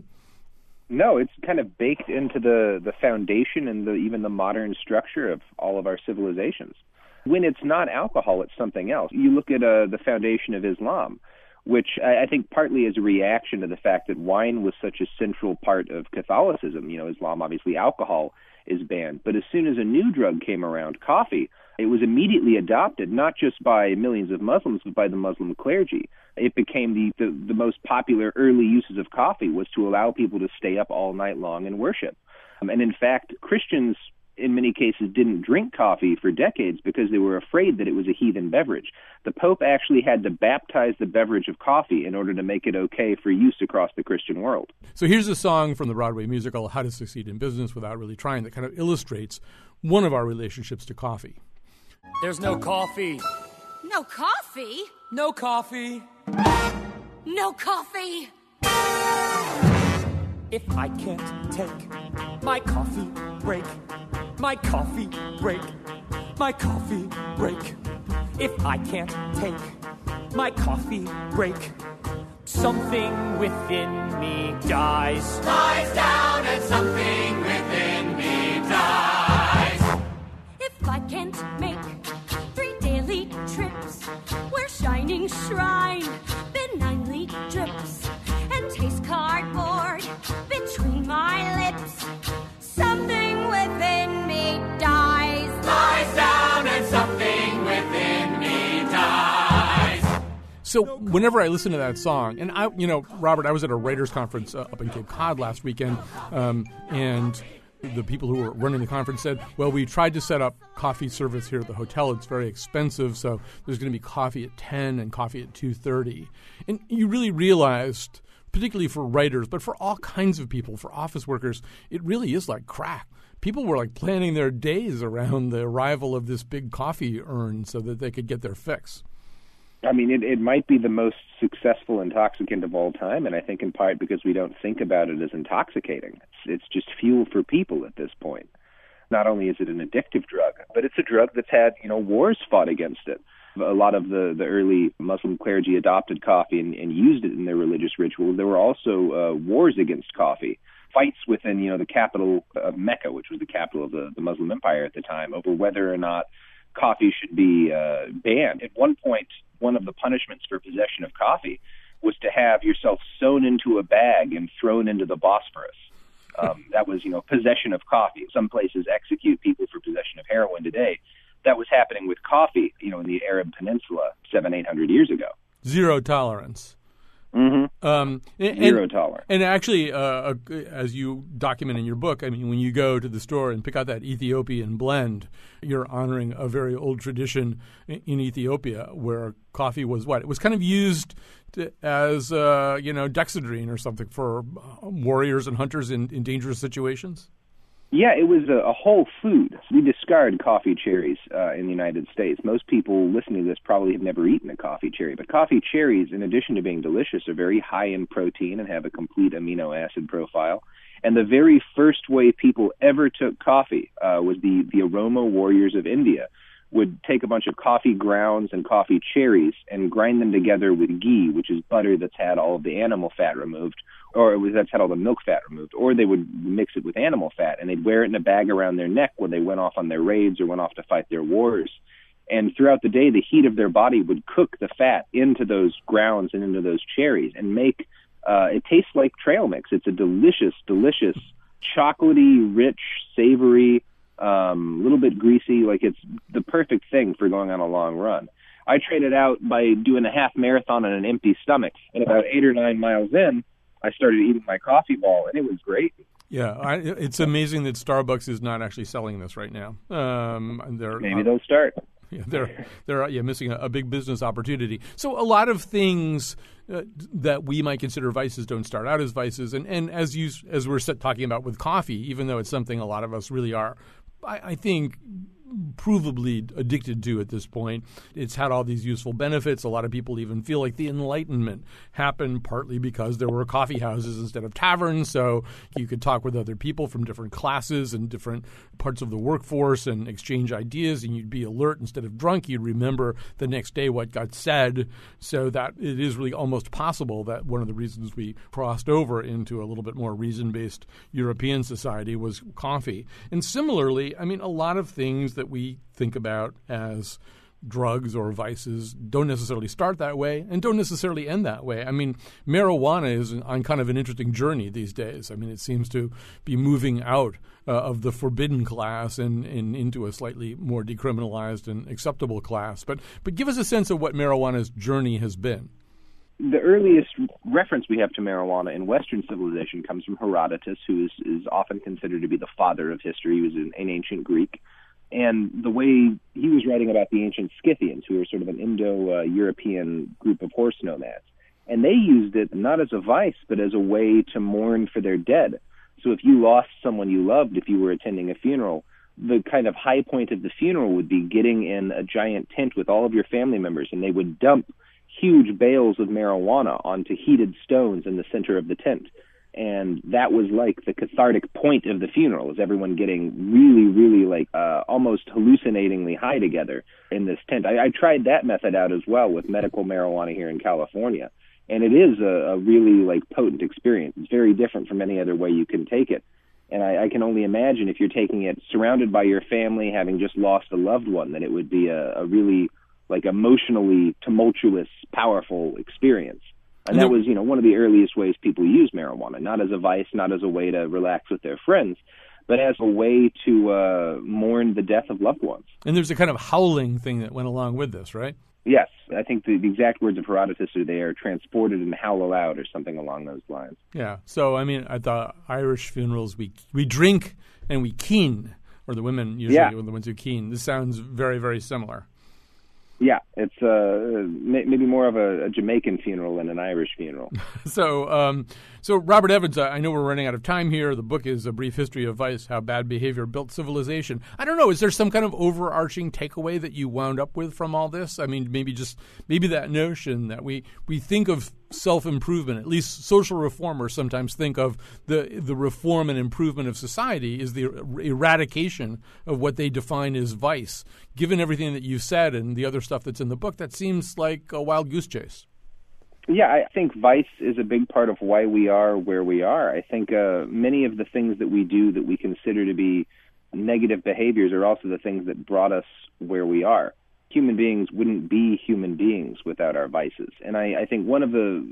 [SPEAKER 7] No, it's kind of baked into the, the foundation and the, even the modern structure of all of our civilizations. When it's not alcohol, it's something else. You look at uh, the foundation of Islam, which I, I think partly is a reaction to the fact that wine was such a central part of Catholicism. You know, Islam, obviously alcohol is banned. But as soon as a new drug came around, coffee, it was immediately adopted, not just by millions of Muslims, but by the Muslim clergy. It became the, the, the most popular early uses of coffee was to allow people to stay up all night long and worship. Um, and in fact, Christians, in many cases, didn't drink coffee for decades because they were afraid that it was a heathen beverage. The Pope actually had to baptize the beverage of coffee in order to make it okay for use across the Christian world.
[SPEAKER 3] So here's a song from the Broadway musical How to Succeed in Business Without Really Trying that kind of illustrates one of our relationships to coffee.
[SPEAKER 8] There's no coffee.
[SPEAKER 9] No coffee?
[SPEAKER 8] No coffee.
[SPEAKER 9] No coffee.
[SPEAKER 8] If I can't take my coffee break, my coffee break, my coffee break. If I can't take my coffee break, something within me dies.
[SPEAKER 6] Lies down and something within me dies.
[SPEAKER 9] If I can't make three daily trips where shining shrine benignly drips and taste cardboard between my lips, something within me dies.
[SPEAKER 6] Lies down and something within me dies.
[SPEAKER 3] So whenever I listen to that song, and I, you know, Robert, I was at a writers' conference uh, up in Cape Cod last weekend, um, and the people who were running the conference said, well, we tried to set up coffee service here at the hotel. It's very expensive, so there's going to be coffee at ten and coffee at two thirty. And you really realized, particularly for writers, but for all kinds of people, for office workers, it really is like crack. People were like planning their days around the arrival of this big coffee urn so that they could get their fix.
[SPEAKER 7] I mean, it, it might be the most successful intoxicant of all time, and I think in part because we don't think about it as intoxicating. It's, it's just fuel for people at this point. Not only is it an addictive drug, but it's a drug that's had, you know, wars fought against it. A lot of the, the early Muslim clergy adopted coffee and, and used it in their religious rituals. There were also uh, wars against coffee, fights within, you know, the capital of Mecca, which was the capital of the, the Muslim Empire at the time, over whether or not coffee should be uh, banned. At one point, one of the punishments for possession of coffee was to have yourself sewn into a bag and thrown into the Bosphorus. Um, that was, you know, possession of coffee. Some places execute people for possession of heroin today. That was happening with coffee, you know, in the Arab Peninsula seven, eight hundred years ago.
[SPEAKER 3] Zero tolerance.
[SPEAKER 7] Mm-hmm.
[SPEAKER 3] Um, and,
[SPEAKER 7] Zero tolerance.
[SPEAKER 3] And actually, uh, as you document in your book, I mean, when you go to the store and pick out that Ethiopian blend, you're honoring a very old tradition in Ethiopia where coffee was what? It was kind of used to, as, uh, you know, dexedrine or something for warriors and hunters in, in dangerous situations?
[SPEAKER 7] Yeah, it was a, a whole food. We discard coffee cherries uh, in the United States. Most people listening to this probably have never eaten a coffee cherry, but coffee cherries, in addition to being delicious, are very high in protein and have a complete amino acid profile. And the very first way people ever took coffee uh, was the, the aroma warriors of India would take a bunch of coffee grounds and coffee cherries and grind them together with ghee, which is butter that's had all of the animal fat removed, or it was that's had all the milk fat removed, or they would mix it with animal fat, and they'd wear it in a bag around their neck when they went off on their raids or went off to fight their wars. And throughout the day, the heat of their body would cook the fat into those grounds and into those cherries and make uh, it tastes like trail mix. It's a delicious, delicious, chocolatey, rich, savory, a um, little bit greasy, like it's the perfect thing for going on a long run. I traded out by doing a half marathon on an empty stomach, and about eight or nine miles in, I started eating my coffee ball, and it was great.
[SPEAKER 3] Yeah, I, it's amazing that Starbucks is not actually selling this right now. Um, they're,
[SPEAKER 7] Maybe
[SPEAKER 3] uh,
[SPEAKER 7] they'll start.
[SPEAKER 3] Yeah, they're they're yeah missing a, a big business opportunity. So a lot of things uh, that we might consider vices don't start out as vices, and and as you as we're talking about with coffee, even though it's something a lot of us really are, I, I think, provably addicted to at this point. It's had all these useful benefits. A lot of people even feel like the Enlightenment happened partly because there were coffee houses instead of taverns, so you could talk with other people from different classes and different parts of the workforce and exchange ideas, and you'd be alert instead of drunk. You'd remember the next day what got said, so that it is really almost possible that one of the reasons we crossed over into a little bit more reason-based European society was coffee. And similarly, I mean, a lot of things that we think about as drugs or vices don't necessarily start that way and don't necessarily end that way. I mean, marijuana is on kind of an interesting journey these days. I mean, it seems to be moving out uh, of the forbidden class and, and into a slightly more decriminalized and acceptable class. But but give us a sense of what marijuana's journey has been.
[SPEAKER 7] The earliest reference we have to marijuana in Western civilization comes from Herodotus, who is, is often considered to be the father of history. He was an, an ancient Greek. And the way he was writing about the ancient Scythians, who were sort of an Indo-European group of horse nomads. And they used it not as a vice, but as a way to mourn for their dead. So if you lost someone you loved, if you were attending a funeral, the kind of high point of the funeral would be getting in a giant tent with all of your family members, and they would dump huge bales of marijuana onto heated stones in the center of the tent. And that was like the cathartic point of the funeral, is everyone getting really, really like uh, almost hallucinatingly high together in this tent. I, I tried that method out as well with medical marijuana here in California. And it is a, a really like potent experience. It's very different from any other way you can take it. And I, I can only imagine if you're taking it surrounded by your family, having just lost a loved one, that it would be a, a really like emotionally tumultuous, powerful experience. And that was, you know, one of the earliest ways people use marijuana, not as a vice, not as a way to relax with their friends, but as a way to uh, mourn the death of loved ones.
[SPEAKER 3] And there's a kind of howling thing that went along with this, right?
[SPEAKER 7] Yes. I think the, the exact words of Herodotus are they are transported and howl aloud or something along those lines.
[SPEAKER 3] Yeah. So, I mean, at the Irish funerals, we we drink and we keen, or the women usually
[SPEAKER 7] yeah.
[SPEAKER 3] are the ones who keen. This sounds very, very similar.
[SPEAKER 7] Yeah, it's uh, maybe more of a, a Jamaican funeral than an Irish funeral.
[SPEAKER 3] so, um, so Robert Evans, I know we're running out of time here. The book is A Brief History of Vice, How Bad Behavior Built Civilization. I don't know, is there some kind of overarching takeaway that you wound up with from all this? I mean, maybe just maybe that notion that we, we think of self-improvement, at least social reformers sometimes think of the the reform and improvement of society is the eradication of what they define as vice. Given everything that you've said and the other stuff that's in the book, that seems like a wild goose chase.
[SPEAKER 7] Yeah, I think vice is a big part of why we are where we are. I think uh, many of the things that we do that we consider to be negative behaviors are also the things that brought us where we are. Human beings wouldn't be human beings without our vices. And I, I think one of the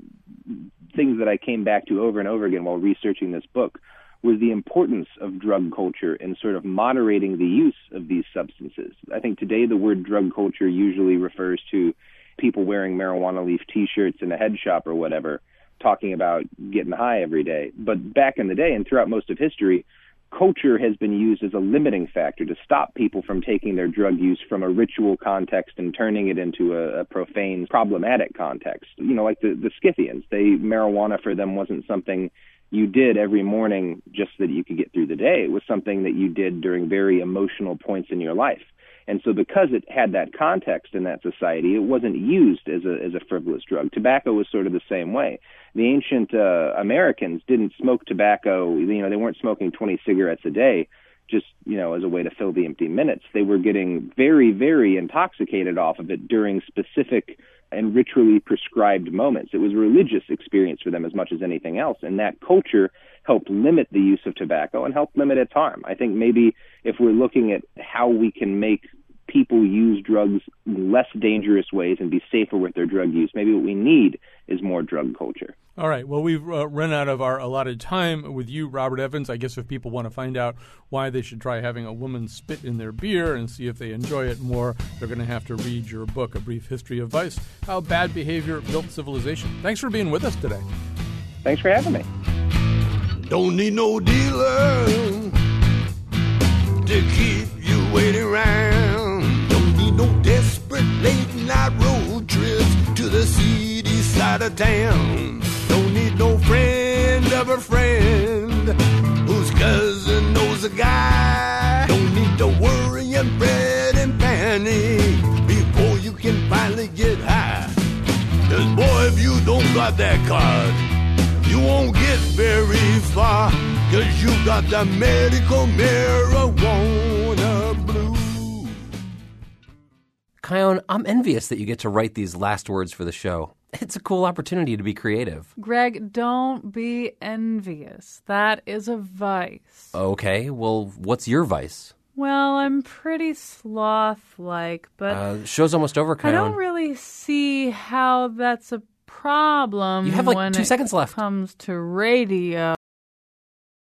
[SPEAKER 7] things that I came back to over and over again while researching this book was the importance of drug culture in sort of moderating the use of these substances. I think today the word drug culture usually refers to people wearing marijuana leaf T-shirts in a head shop or whatever, talking about getting high every day. But back in the day and throughout most of history, culture has been used as a limiting factor to stop people from taking their drug use from a ritual context and turning it into a, a profane, problematic context. You know, like the, the Scythians, they marijuana for them wasn't something you did every morning just so that you could get through the day. It was something that you did during very emotional points in your life. And so because it had that context in that society, it wasn't used as a as a frivolous drug. Tobacco was sort of the same way. The ancient uh, Americans didn't smoke tobacco. You know, they weren't smoking twenty cigarettes a day just, you know, as a way to fill the empty minutes. They were getting very, very intoxicated off of it during specific and ritually prescribed moments. It was a religious experience for them as much as anything else. And that culture helped limit the use of tobacco and helped limit its harm. I think maybe if we're looking at how we can make people use drugs in less dangerous ways and be safer with their drug use, maybe what we need is more drug culture.
[SPEAKER 3] All right. Well, we've uh, run out of our allotted time with you, Robert Evans. I guess if people want to find out why they should try having a woman spit in their beer and see if they enjoy it more, they're going to have to read your book, A Brief History of Vice, How Bad Behavior Built Civilization. Thanks for being with us today.
[SPEAKER 7] Thanks for having me.
[SPEAKER 10] Don't need no dealer to keep you waiting around. Don't need no desperate late night road trips to the seedy side of town. Don't need no friend of a friend whose cousin knows a guy. Don't need to worry and fret and panic before you can finally get high. 'Cause boy, if you don't got that card, you won't get very far. 'Cause you got the medical marijuana blues.
[SPEAKER 2] Chion, I'm envious that you get to write these last words for the show. It's a cool opportunity to be creative.
[SPEAKER 1] Greg, don't be envious. That is a vice.
[SPEAKER 2] Okay, well, what's your vice?
[SPEAKER 1] Well, I'm pretty sloth-like, but
[SPEAKER 2] Uh, the show's almost over,
[SPEAKER 1] I
[SPEAKER 2] Kion.
[SPEAKER 1] don't really see how that's a problem
[SPEAKER 2] You have, like,
[SPEAKER 1] when
[SPEAKER 2] two
[SPEAKER 1] it
[SPEAKER 2] seconds left.
[SPEAKER 1] comes to radio.